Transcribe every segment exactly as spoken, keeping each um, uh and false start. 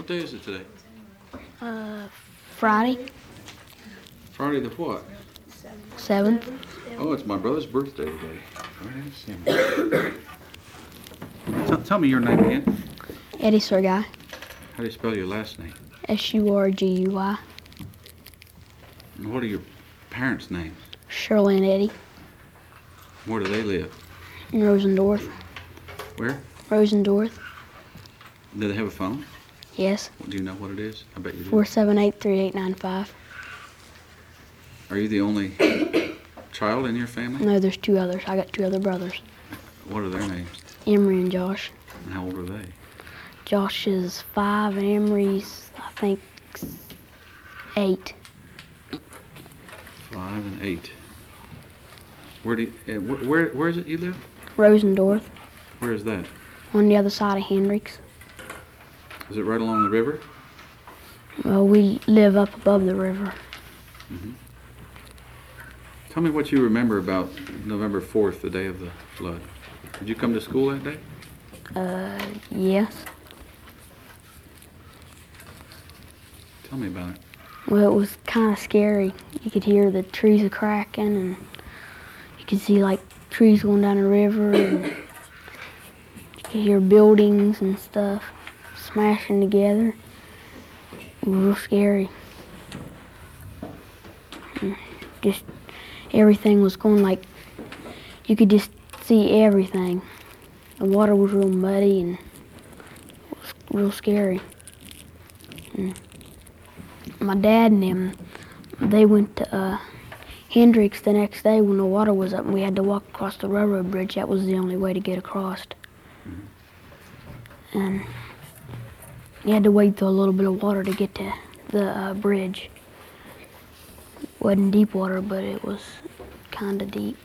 What day is it today? Uh, Friday. Friday the what? Seventh. Oh, it's my brother's birthday today. Friday the seventh. Tell, tell me your name again. Eddie Surguy. How do you spell your last name? S U R G U Y. And what are your parents' names? Shirley and Eddie. Where do they live? In Rosendorf. Where? Rosendorf. Do they have a phone? Yes. Do you know what it is? I bet you do. Four seven eight three eight nine five. Are you the only child in your family? No, there's two others. I got two other brothers. What are their names? Emery and Josh. And how old are they? Josh is five and Emery's, I think, eight. Five and eight. Where do you, uh, where, where where is it you live? Rosendorf. Where is that? On the other side of Hendricks. Is it right along the river? Well, we live up above the river. Mm-hmm. Tell me what you remember about November fourth, the day of the flood. Did you come to school that day? Uh, yes. Tell me about it. Well, it was kind of scary. You could hear the trees a cracking, and you could see like trees going down the river, and you could hear buildings and stuff smashing together. It was real scary. And just everything was going like, you could just see everything. The water was real muddy and it was real scary. And my dad and them, they went to uh, Hendricks the next day when the water was up and we had to walk across the railroad bridge. That was the only way to get across. Mm-hmm. And you had to wade through a little bit of water to get to the uh, bridge. It wasn't deep water, but it was kind of deep.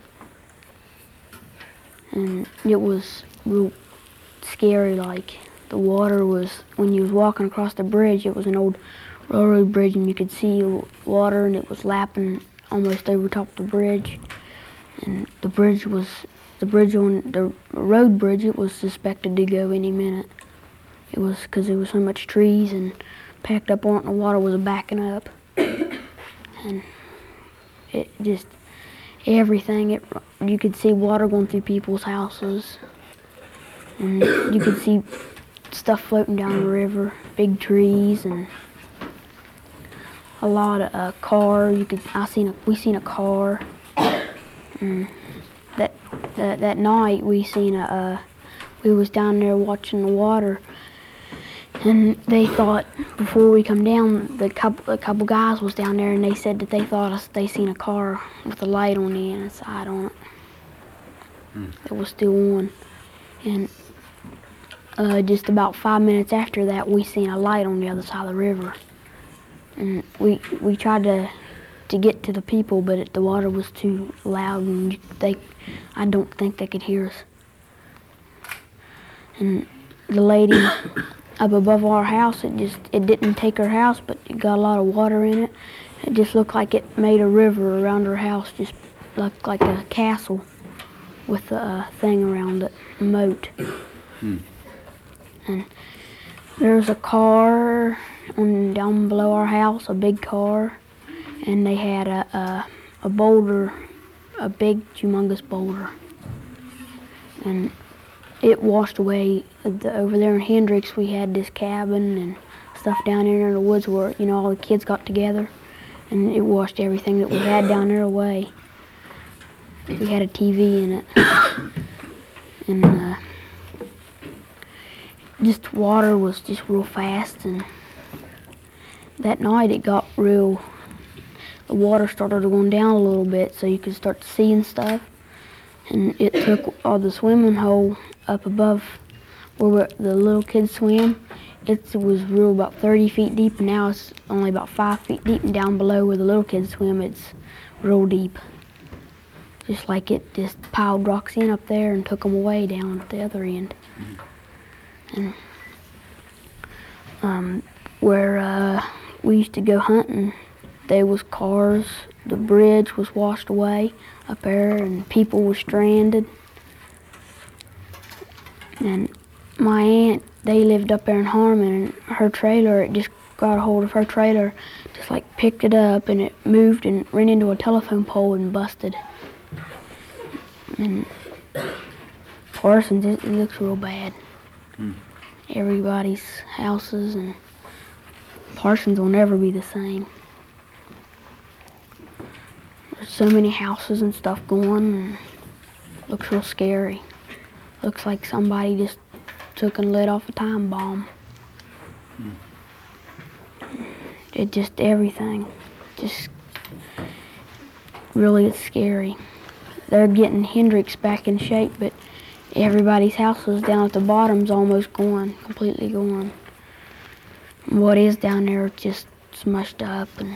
And it was real scary, like the water was, when you was walking across the bridge, it was an old railroad bridge and you could see water and it was lapping almost over top of the bridge. And the bridge was, the bridge on, the road bridge, it was suspected to go any minute. It was because there was so much trees and packed up on it and the water was backing up. And it just, everything, it, you could see water going through people's houses. And you could see stuff floating down the river, big trees and a lot of uh, cars. You could, I seen, a, we seen a car. And that, that that night we seen a, uh, we was down there watching the water, and they thought before we come down, the couple, a couple guys was down there, and they said that they thought us, they seen a car with a light on the inside on it. Hmm. It was still on, and uh, just about five minutes after that, we seen a light on the other side of the river, and we we tried to to get to the people, but it, the water was too loud, and they, I don't think they could hear us. And the lady up above our house, it just, it didn't take her house, but it got a lot of water in it. It just looked like it made a river around her house, just looked like a castle with a thing around it, a moat. Hmm. And there was a car on, down below our house, a big car, and they had a, a, a boulder, a big, humongous boulder. And it washed away. The, over there in Hendricks, we had this cabin and stuff down there in the woods where, you know, all the kids got together, and it washed everything that we had down there away. We had a T V in it. And uh, just water was just real fast, and that night it got real, the water started going down a little bit so you could start seeing stuff. And it took all the swimming hole up above where the little kids swim. It was real about thirty feet deep, and now it's only about five feet deep, and down below where the little kids swim, it's real deep. Just like it just piled rocks in up there and took them away down at the other end. And um, where uh, we used to go hunting, there was cars, the bridge was washed away up there, and people were stranded. And my aunt, they lived up there in Harmon, and her trailer, it just got a hold of her trailer, just like picked it up, and it moved and ran into a telephone pole and busted. And Parsons, it, it looks real bad. Hmm. Everybody's houses, and Parsons will never be the same. There's so many houses and stuff going, and looks real scary. Looks like somebody just took and lit off a time bomb. Hmm. It just, everything, just really is scary. They're getting Hendricks back in shape, but everybody's houses down at the bottom's almost gone, completely gone. What is down there is just smushed up. And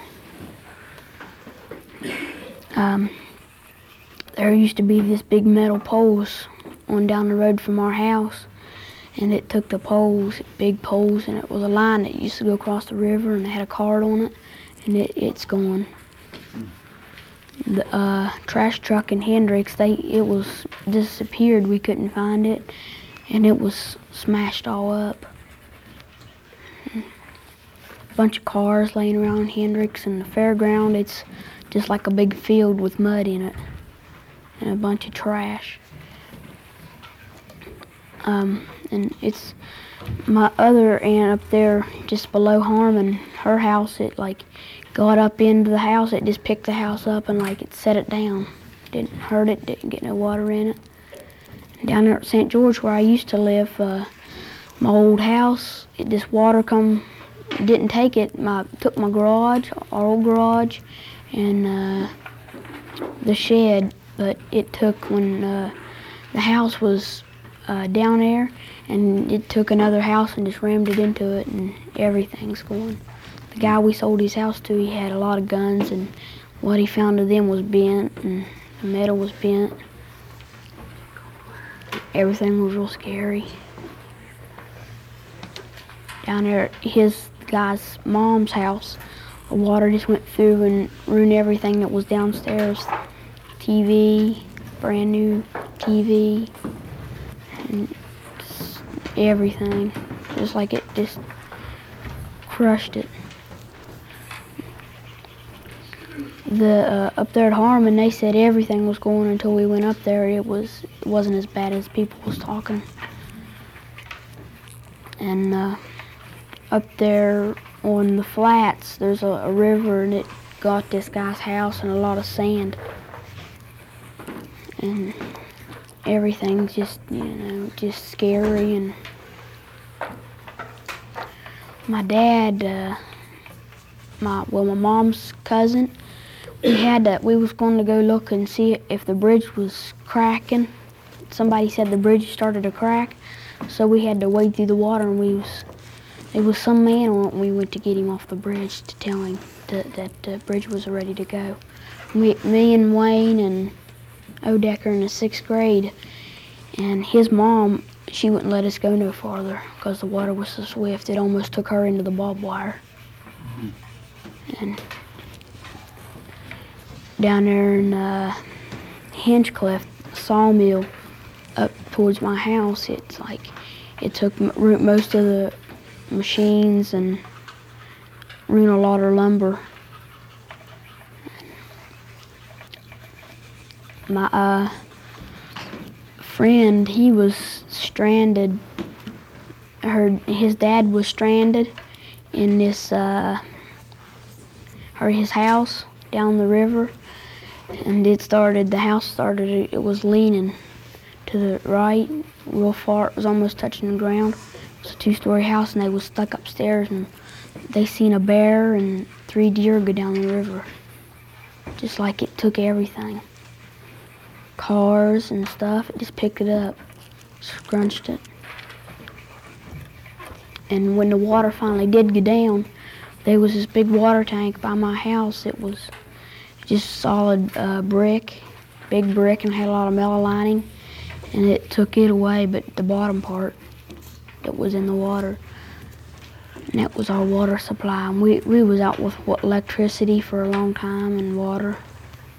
um, there used to be this big metal poles on down the road from our house, and it took the poles, big poles, and it was a line that used to go across the river, and it had a card on it, and it, it's gone. The uh, trash truck in Hendricks, they it was disappeared. We couldn't find it, and it was smashed all up. A bunch of cars laying around Hendricks, and the fairground, it's just like a big field with mud in it, and a bunch of trash. Um, and it's my other aunt up there, just below Harmon, her house, it like got up into the house, it just picked the house up and like it set it down. Didn't hurt it, didn't get no water in it. And down there at Saint George where I used to live, uh, my old house, it just water come, didn't take it, my took my garage, our old garage, and uh, the shed, but it took when uh, the house was uh, down there, and it took another house and just rammed it into it, and everything's gone. The guy we sold his house to, he had a lot of guns, and what he found of them was bent, and the metal was bent. Everything was real scary. Down there at his guy's mom's house, the water just went through and ruined everything that was downstairs. T V, brand new T V, and everything. Just like it just crushed it. The uh, up there at Harmon, they said everything was going until we went up there. It was it wasn't as bad as people was talking. And uh, up there on the flats, there's a, a river, and it got this guy's house and a lot of sand. And everything's just, you know, just scary. And my dad, uh, my well, my mom's cousin, we had to, we was going to go look and see if the bridge was cracking. Somebody said the bridge started to crack, so we had to wade through the water, and we was, there was some man on it, and we went to get him off the bridge to tell him to, that the bridge was ready to go. We, me and Wayne and Odecker in the sixth grade, and his mom, she wouldn't let us go no farther because the water was so swift. It almost took her into the barbed wire. Mm-hmm. And down there in uh, Hinchcliffe sawmill up towards my house, it's like it took m- most of the machines and ruined a lot of lumber. My uh, friend, he was stranded. I heard his dad was stranded in this, uh, or his house down the river, and it started, the house started, it was leaning to the right, real far, it was almost touching the ground. It was a two-story house, and they was stuck upstairs, and they seen a bear and three deer go down the river, just like it took everything. Cars and stuff, it just picked it up, scrunched it. And when the water finally did go down, there was this big water tank by my house. It was just solid uh, brick, big brick, and had a lot of metal lining, and it took it away, but the bottom part that was in the water, and that was our water supply. And we, we was out with what, electricity for a long time and water.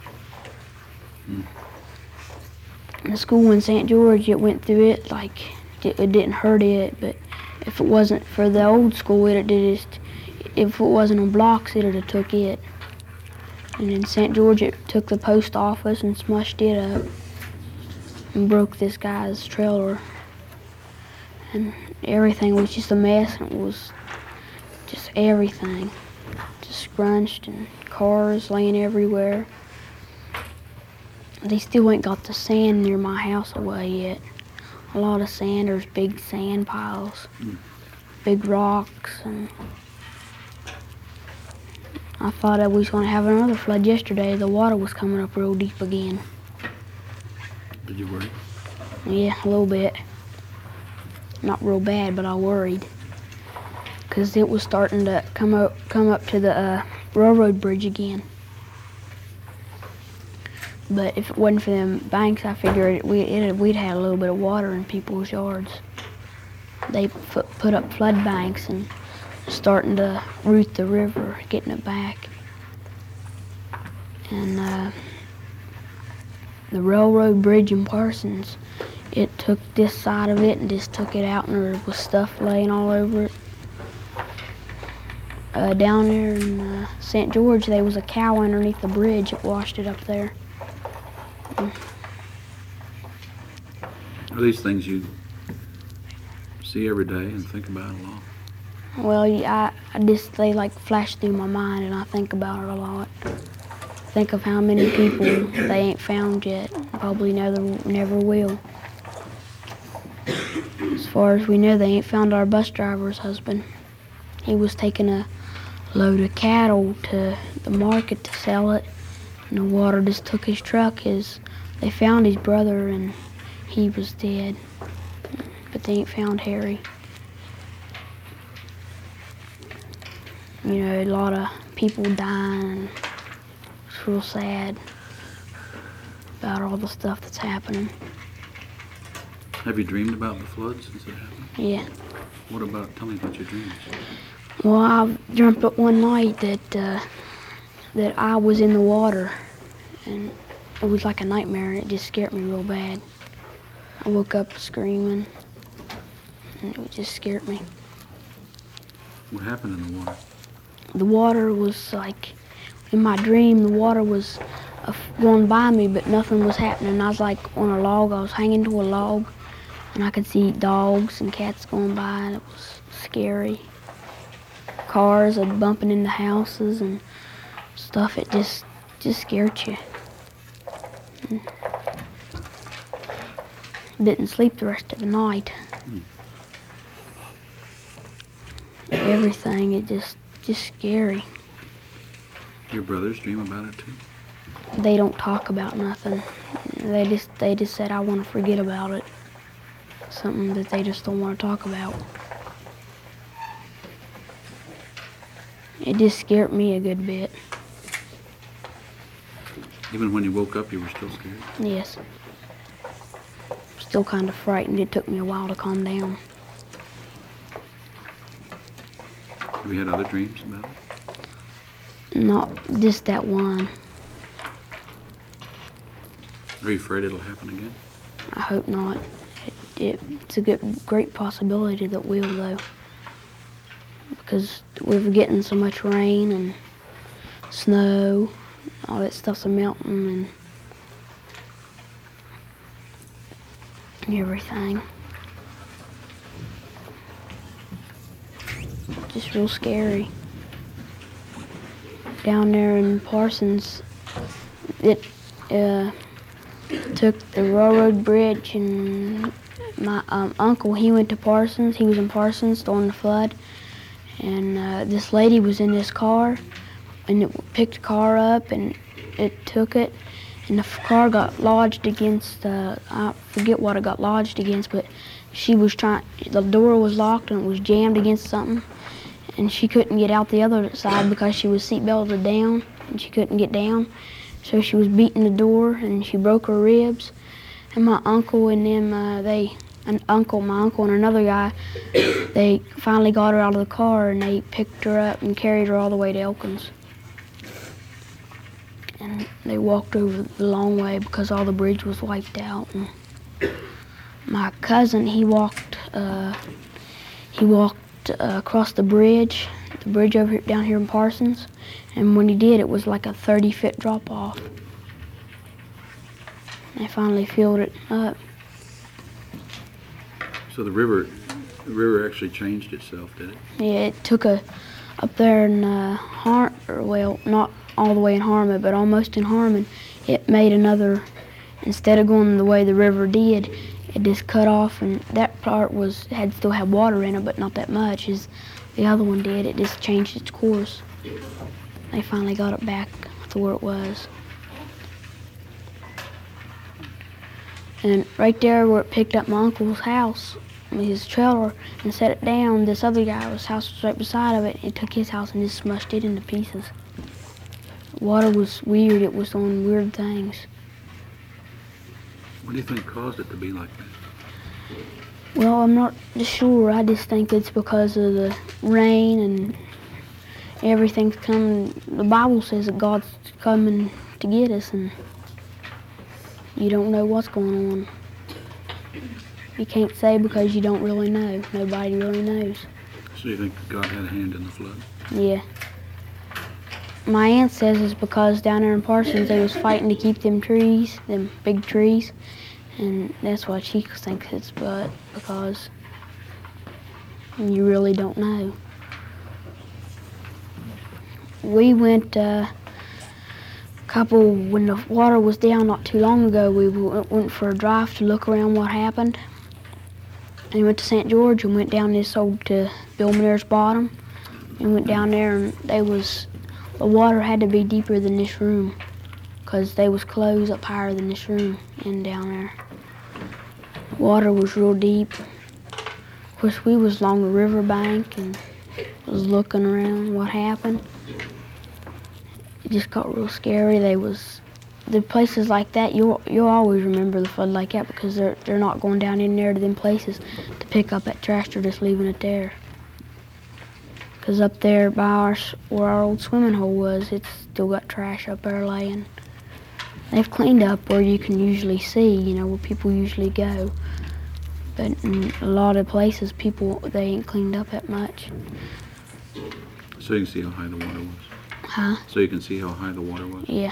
Mm. The school in Saint George, it went through it like it, it didn't hurt it, but if it wasn't for the old school, it just, if it wasn't on blocks, it'd have took it. And in Saint George, it took the post office and smushed it up and broke this guy's trailer. And everything was just a mess, and it was just everything. Just scrunched and cars laying everywhere. They still ain't got the sand near my house away yet. A lot of sand, there's big sand piles, mm. big rocks, and I thought that we was gonna have another flood yesterday. The water was coming up real deep again. Did you worry? Yeah, a little bit. Not real bad, but I worried. Cause it was starting to come up, come up to the uh, railroad bridge again. But if it wasn't for them banks, I figured we, it, we'd had a little bit of water in people's yards. They put, put up flood banks and starting to root the river, getting it back. And uh, the railroad bridge in Parsons, it took this side of it and just took it out, and there was stuff laying all over it. Uh, down there in uh, Saint George, there was a cow underneath the bridge that washed it up there. Are these things you see every day and think about a lot? Well, I, I just, they like flash through my mind, and I think about it a lot. Think of how many people they ain't found yet, probably never, never will. As far as we know, they ain't found our bus driver's husband. He was taking a load of cattle to the market to sell it, and the water just took his truck. His, they found his brother, and he was dead, but they ain't found Harry. You know, a lot of people dying. It's real sad about all the stuff that's happening. Have you dreamed about the flood since it happened? Yeah. What about, tell me about your dreams. Well, I dreamt up one night that uh, that I was in the water, and it was like a nightmare, and it just scared me real bad. I woke up screaming, and it just scared me. What happened in the water? The water was like, in my dream, the water was uh, going by me, but nothing was happening. I was like on a log. I was hanging to a log, and I could see dogs and cats going by, and it was scary. Cars are bumping into houses and stuff. It just, just scared you. And didn't sleep the rest of the night. Mm. Everything, it just, just scary. Your brothers dream about it too? They don't talk about nothing. They just, they just said, I want to forget about it. Something that they just don't want to talk about. It just scared me a good bit. Even when you woke up, you were still scared? Yes. Still kind of frightened. It took me a while to calm down. Have you had other dreams about it? Not just that one. Are you afraid it'll happen again? I hope not. It, it, it's a good, great possibility that will, though. Because we're getting so much rain and snow, all that stuff's a melting and everything. Just real scary. Down there in Parsons, it uh, took the railroad bridge, and my um, uncle, he went to Parsons. He was in Parsons during the flood. And uh, this lady was in this car, and it picked the car up, and it took it, and the car got lodged against, uh, I forget what it got lodged against, but she was trying, the door was locked and it was jammed against something, and she couldn't get out the other side because she was seatbelted down, and she couldn't get down. So she was beating the door, and she broke her ribs. And my uncle and them, uh, they, an uncle, my uncle and another guy, they finally got her out of the car, and they picked her up and carried her all the way to Elkins. And they walked over the long way because all the bridge was wiped out. And My cousin, he walked, uh, he walked uh, across the bridge, the bridge over here, down here in Parsons, and when he did, it was like a thirty foot drop off. They finally filled it up. So the river, the river actually changed itself, did it? Yeah, it took a, up there in uh, Har, or well, not all the way in Harmon, but almost in Harmon, it made another, instead of going the way the river did, it just cut off, and that part was, had still had water in it, but not that much as the other one did. It just changed its course. They finally got it back to where it was. And right there where it picked up my uncle's house, his trailer, and set it down, this other guy's house was right beside of it. It took his house and just smushed it into pieces. Water was weird. It was on weird things. What do you think caused it to be like that? Well, I'm not sure. I just think it's because of the rain and everything's coming. The Bible says that God's coming to get us, and you don't know what's going on. You can't say because you don't really know. Nobody really knows. So you think God had a hand in the flood? Yeah. My aunt says it's because down there in Parsons they was fighting to keep them trees, them big trees, and that's what she thinks it's but because you really don't know. We went uh, couple, when the water was down not too long ago, we went for a drive to look around what happened. And we went to Saint George and went down this old to Bill Muir's bottom. And went down there and they was, the water had to be deeper than this room because they was clothes up higher than this room and down there. Water was real deep. Of course, we was along the riverbank and was looking around what happened. It just got real scary. They was, the places like that, you'll you'll always remember the flood like that because they're they're not going down in there to them places to pick up that trash. They're just leaving it there. Because up there by our, where our old swimming hole was, it's still got trash up there laying. They've cleaned up where you can usually see, you know, where people usually go. But in a lot of places, people, they ain't cleaned up that much. So you can see how high the water was? Huh? So you can see how high the water was? Yeah.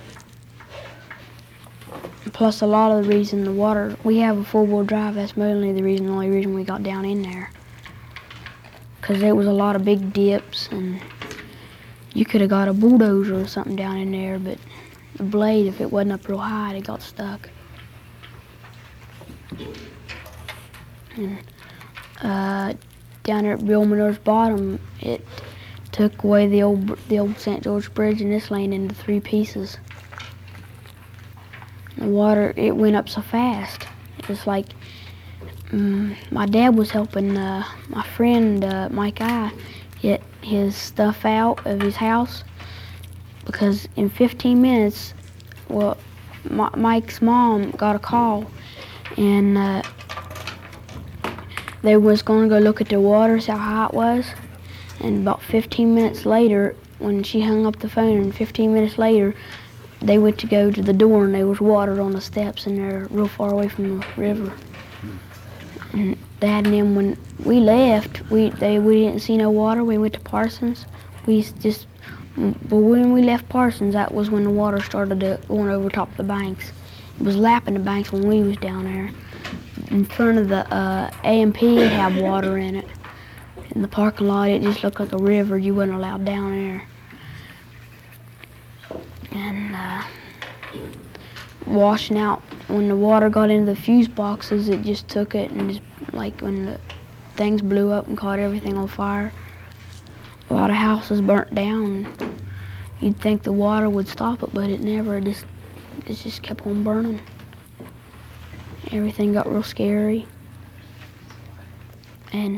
Plus a lot of the reason the water, we have a four-wheel drive, that's mainly the reason, the only reason we got down in there. Because there was a lot of big dips and you could have got a bulldozer or something down in there, but the blade, if it wasn't up real high, it got stuck. And uh, down there at Bill Muir's bottom, it took away the old the old Saint George Bridge in this lane into three pieces. The water, it went up so fast. It was like, um, my dad was helping uh, my friend uh, Mike I get his stuff out of his house because in fifteen minutes, well, my, Mike's mom got a call and uh, they was going to go look at the water, see how high it was. And about fifteen minutes later, when she hung up the phone, and fifteen minutes later, they went to go to the door, and there was water on the steps, and they're real far away from the river. And Dad and them, when we left, we they we didn't see no water. We went to Parsons. We just, but when we left Parsons, that was when the water started to going over top of the banks. It was lapping the banks when we was down there. In front of the uh, A and P, it had water in it. In the parking lot, it just looked like a river. You wasn't allowed down there. And uh, washing out, when the water got into the fuse boxes, it just took it and just, like when the things blew up and caught everything on fire. A lot of houses burnt down. You'd think the water would stop it, but it never. It just, it just kept on burning. Everything got real scary. And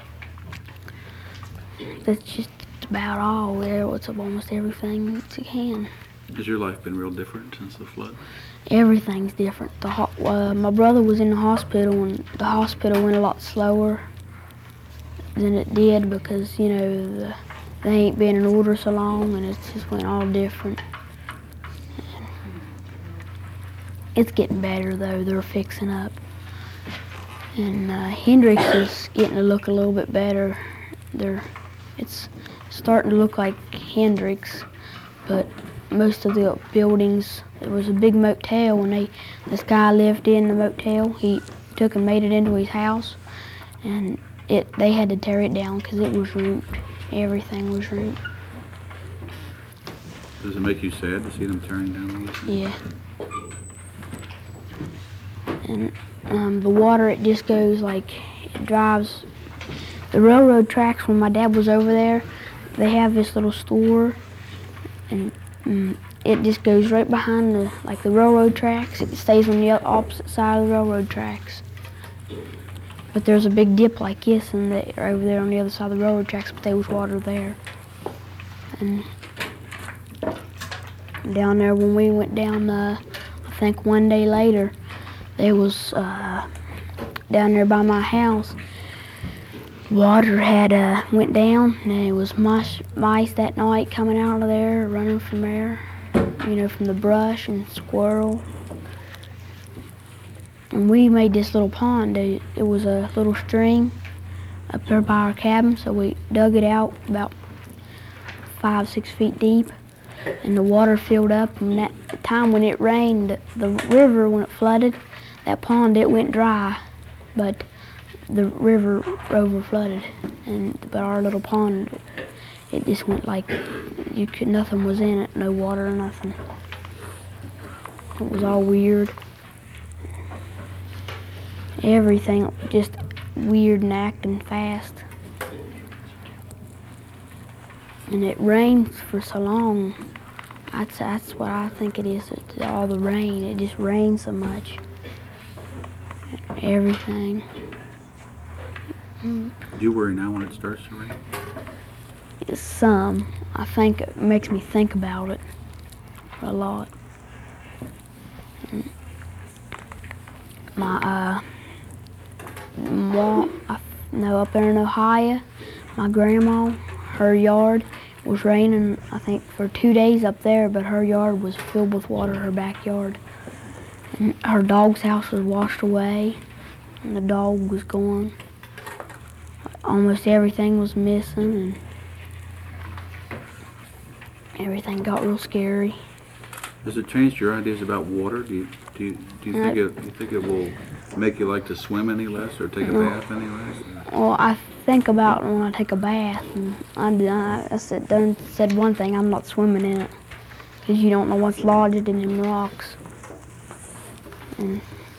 that's just about all. There was almost everything that you can. Has your life been real different since the flood? Everything's different. The ho uh, my brother was in the hospital, and the hospital went a lot slower than it did because, you know, the, they ain't been in order so long, and it just went all different. It's getting better, though. They're fixing up. And uh, Hendrix is getting to look a little bit better. They're, it's starting to look like Hendrix, but most of the buildings, it was a big motel when they, this guy lived in the motel. He took and made it into his house, and it they had to tear it down because it was ruined. Everything was ruined. Does it make you sad to see them tearing down all this? Yeah. And um, the water, it just goes like, it drives. The railroad tracks, when my dad was over there, they have this little store, and um, it just goes right behind the, like the railroad tracks. It stays on the opposite side of the railroad tracks. But there's a big dip like this, and they're over there on the other side of the railroad tracks, but there was water there. And down there, when we went down, uh, I think one day later, there was, uh, down there by my house, water had uh, went down, and it was mice, mice that night coming out of there, running from there, you know, from the brush and squirrel. And we made this little pond. It, it was a little stream up there by our cabin, so we dug it out about five, six feet deep, and the water filled up. And that time when it rained, the river, when it flooded, that pond, it went dry, but the river over flooded, and but our little pond, it just went like you could, nothing was in it, no water or nothing. It was all weird. Everything just weird and acting fast. And it rains for so long. That's, that's what I think it is, it's all the rain. It just rains so much. Everything. Do you worry now when it starts to rain? Some. I think it makes me think about it a lot. My, uh, mom, I know up there in Ohio, my grandma, her yard was raining, I think, for two days up there, but her yard was filled with water, her backyard. And her dog's house was washed away, and the dog was gone. Almost everything was missing, and everything got real scary. Has it changed your ideas about water? Do you do you, do you think it do you think it will make you like to swim any less or take a bath any less? Well, I think about when I take a bath, and I, I said, done said one thing: I'm not swimming in it, because you don't know what's lodged in them rocks. And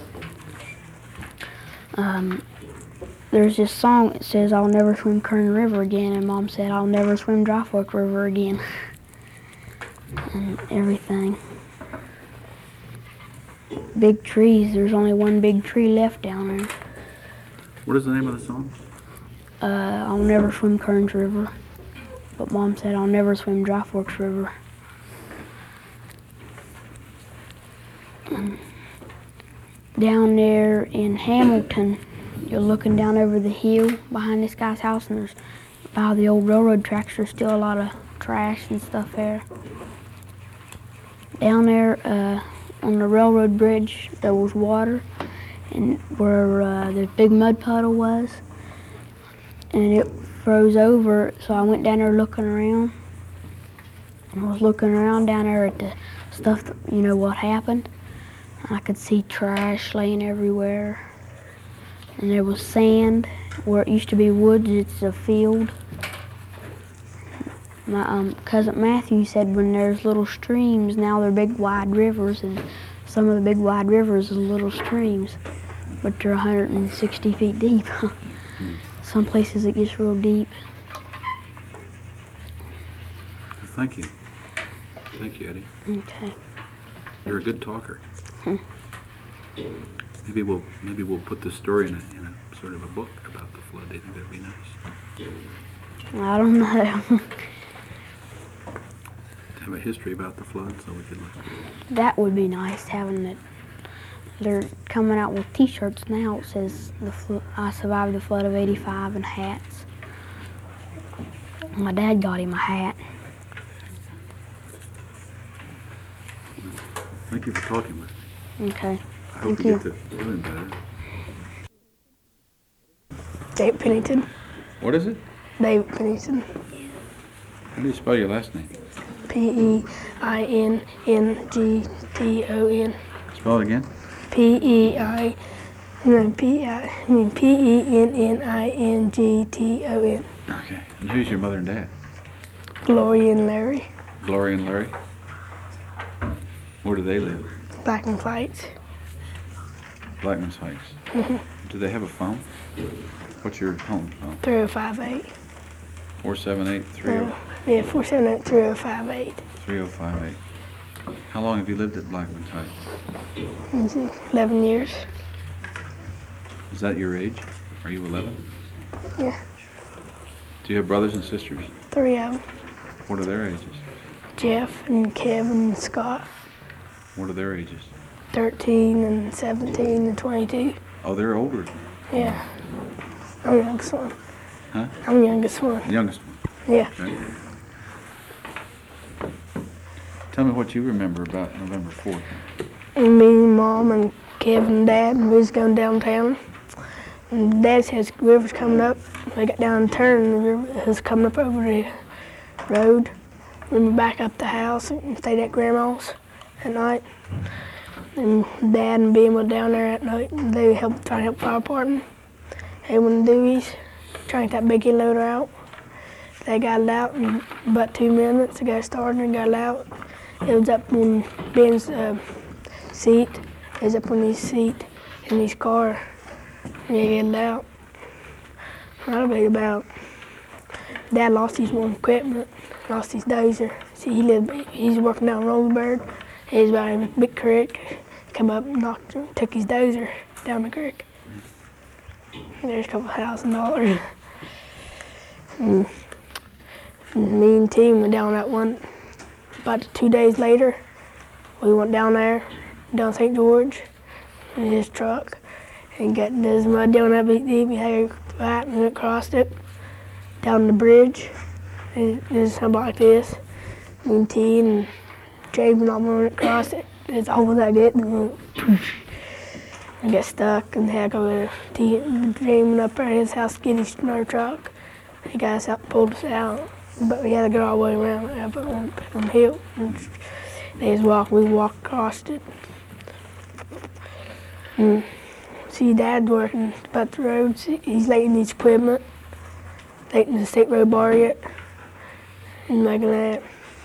um, there's this song that says, "I'll never swim Kern River again," and Mom said, "I'll never swim Dry Fork River again," and everything. Big trees. There's only one big tree left down there. What is the name of the song? Uh, I'll never swim Kearns River. But Mom said I'll never swim Dry Forks River. Um, down there in Hamilton, you're looking down over the hill behind this guy's house, and there's, by the old railroad tracks, there's still a lot of trash and stuff there. Down there, uh, on the railroad bridge, there was water, and where uh, the big mud puddle was, and it froze over, so I went down there looking around, and I was looking around down there at the stuff, that, you know, what happened. I could see trash laying everywhere, and there was sand. Where it used to be woods, it's a field. My um, cousin Matthew said when there's little streams, now they're big wide rivers, and some of the big wide rivers are little streams, but they're one hundred sixty feet deep. Some places it gets real deep. Thank you. Thank you, Eddie. Okay. You're a good talker. Hmm. Maybe we'll maybe we'll put this story in a, in a sort of a book about the flood. Do you think that'd be nice? I don't know. Have a history about the flood, so we could look. That would be nice, having it. They're coming out with T-shirts now. It says the fl- "I survived the flood of eighty-five" and hats. My dad got him a hat. Thank you for talking with me. Okay. I hope Thank you you. get to doing better. David Pennington. What is it? David Pennington. How do you spell your last name? P E I N N G T O N. Spell it again. P E I, no, P I, I mean P E N N I N G T O N. Okay. And who's your mother and dad? Gloria and Larry. Gloria and Larry? Where do they live? Black and Flights. Blackman's Heights. Do they have a phone? What's your home phone? three oh five eight. four seven eight, three oh Yeah, four seven eight, three oh five eight. three oh five eight. How long have you lived at Blackman's Heights? eleven years. Is that your age? Are you eleven? Yeah, Do you have brothers and sisters? three of them. What are their ages? Jeff and Kevin and Scott. What are their ages? thirteen and seventeen and twenty-two. Oh, they're older. Yeah. I'm the youngest one. Huh? I'm the youngest one. The youngest one. Yeah. Okay. Tell me what you remember about November fourth. And me, Mom, and Kevin and Dad, and we was going downtown. And Dad says the river's coming up. We got down and turned, and the river was coming up over the road. We went back up the house and stayed at Grandma's at night. And Dad and Ben went down there at night, and they helped try to help fire department. They went to Dewey's, trying to get that big loader out. They got it out in about two minutes. They got it started and got it out. It was up on Ben's uh, seat. It was up on his seat in his car. And they got it out. Probably about. Dad lost his one equipment, lost his dozer. See, he lived. He's working down Roseburg. He's by a big creek. Come up, and knocked, took his dozer down the creek. There's a couple thousand dollars. And me and Tim went down that one. About two days later, we went down there, down Saint George, in his truck, and got this mud down that big deep. We had a flat and went across it, down the bridge. It was something like this. Me and T and James and all went across it. It's almost like it. And got stuck and had to go to T James up there at his house to get his another truck. He got us out and pulled us out. But we had to go all the way around up on the hill. And they was walking, we walked across it. And see, Dad's working about the roads. He's laying his equipment, taking the state road bar yet, and making that.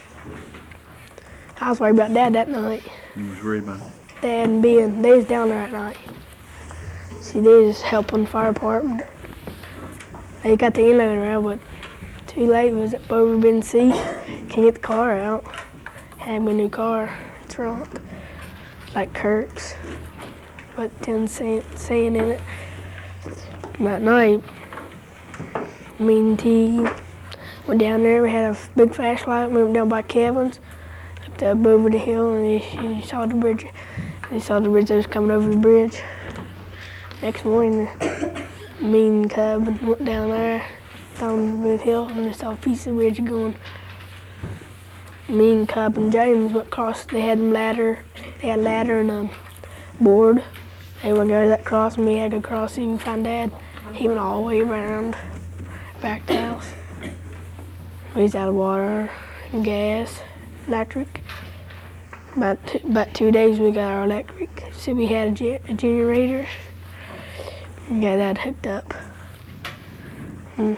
I was worried about Dad that night. You was worried about it? Dad and Ben, they was down there at night. See, they was helping the fire department. They got the inlet around, but too late. It was up over Ben's seat. Can't get the car out. Had me a new car. It's wrong. Like Kirk's. But ten cent sand in it. That night, me and T went down there. We had a big flashlight. We went down by Kevin's, up, up over the hill, and he, he saw the bridge. He saw the bridge that was coming over the bridge. Next morning, me and Cub went down there, down the hill, and they saw a piece of bridge going. Me and Cub and James went across. They had a ladder. They had a ladder and a board. They went go that cross, and we had to cross and find Dad. He went all the way around back to the house. We was out of water, gas, electric. About two, about two days we got our electric. So we had a, ge- a generator. We got that hooked up. Mm.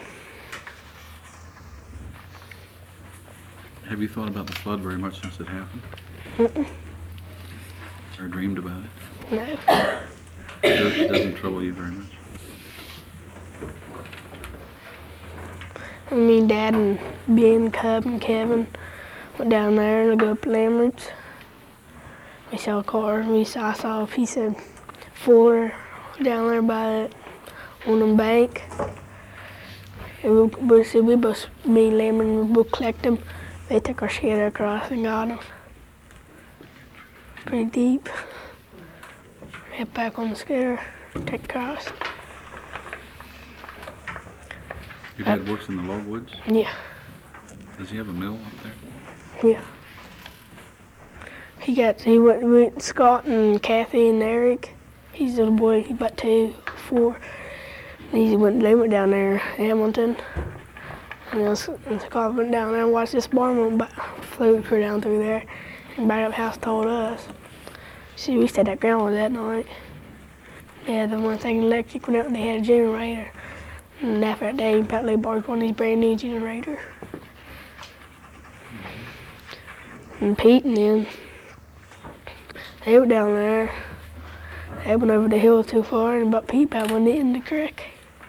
Have you thought about the flood very much since it happened? Mm-mm. Or dreamed about it? No. It does- it doesn't trouble you very much? Me and Dad and Ben, Cub, and Kevin went down there to go up Lambert's. We saw a car. We saw, I saw a piece of floor down there by on the bank. And we, we, we both, me and Lambert, we both collect them. They took our skidder across and got them. Pretty deep. Head back on the skidder, take across. Your dad works in the logwoods? Yeah, Does he have a mill up there? yeah. He got, he went with Scott and Kathy and Eric. He's a little boy, he's about two, four. He went, they went down there, Hamilton. And us, and the car went down there and watched this barn went by, flew clear down through there. And back up house told us. See, we stayed at grandma's that night. Yeah, the one thing electric went out and they had a generator. And after that day, Pat Lee borrowed one of these brand new generators. And Pete and them, they were down there. They went over the hill too far and about Pete about went in the creek.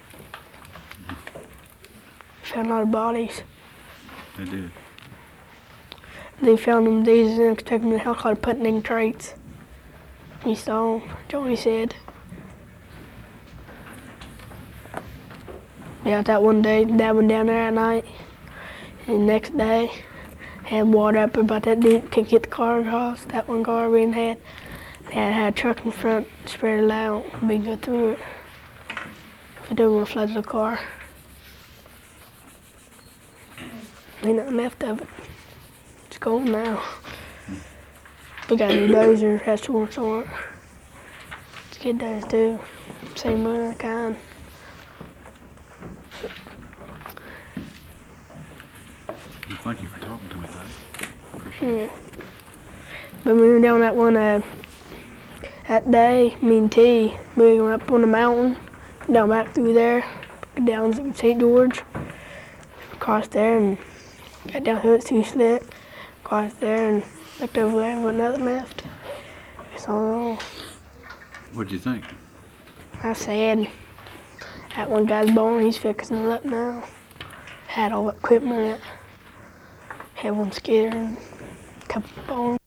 Found a lot of bodies. They did. They found them days and took them to the house called putting in crates. We saw them, Joey said. Yeah, that one day, Dad went down there at night. And the next day, had water up about that dude could get the car across. That one car we had, they had, had a truck in front, spread it out, we could go through it. If it didn't want to flood the car. Ain't nothing left of it. It's gone now. We got a new dozer, has to work on it. It's good dozer too. Same other kind. Well, thank you for talking to me, Dad. Appreciate it. Yeah. But we were down that one uh, that day, me and T, we went up on the mountain, down back through there, down to Saint George, across there and got down to it, two slit, across there and looked over there and wasn't nothing left. It's all. What'd you think? I said, that one guy's born, he's fixing it up now. Had all the equipment, had one skidder and a couple bones.